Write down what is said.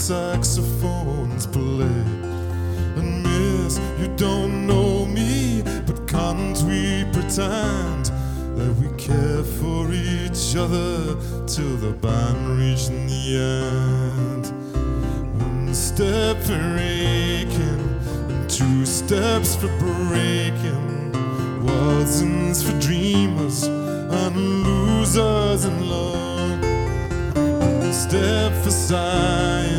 saxophones play. And miss, you don't know me, but can't we pretend that we care for each other till the band reaching the end? One step for aching and two steps for breaking, waltzings for dreamers and losers in love. One step for sighing